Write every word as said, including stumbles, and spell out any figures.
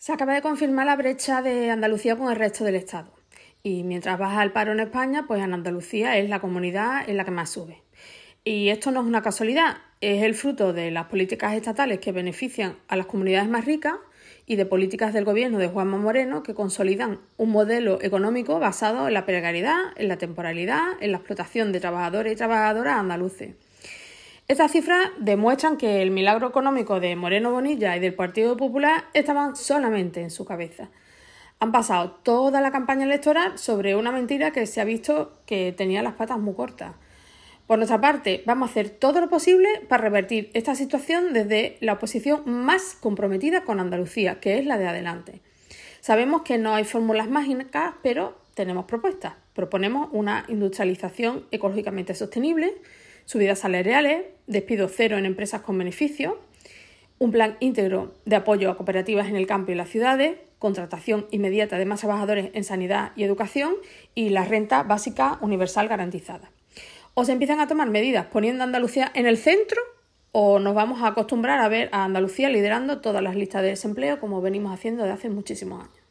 Se acaba de confirmar la brecha de Andalucía con el resto del Estado. Y mientras baja el paro en España, pues en Andalucía es la comunidad en la que más sube. Y esto no es una casualidad, es el fruto de las políticas estatales que benefician a las comunidades más ricas y de políticas del gobierno de Juanma Moreno que consolidan un modelo económico basado en la precariedad, en la temporalidad, en la explotación de trabajadores y trabajadoras andaluces. Estas cifras demuestran que el milagro económico de Moreno Bonilla y del Partido Popular estaban solamente en su cabeza. Han pasado toda la campaña electoral sobre una mentira que se ha visto que tenía las patas muy cortas. Por nuestra parte, vamos a hacer todo lo posible para revertir esta situación desde la oposición más comprometida con Andalucía, que es la de Adelante. Sabemos que no hay fórmulas mágicas, pero tenemos propuestas. Proponemos una industrialización ecológicamente sostenible, subidas salariales, despido cero en empresas con beneficios, un plan íntegro de apoyo a cooperativas en el campo y en las ciudades, contratación inmediata de más trabajadores en sanidad y educación y la renta básica universal garantizada. O se empiezan a tomar medidas poniendo a Andalucía en el centro o nos vamos a acostumbrar a ver a Andalucía liderando todas las listas de desempleo como venimos haciendo desde hace muchísimos años.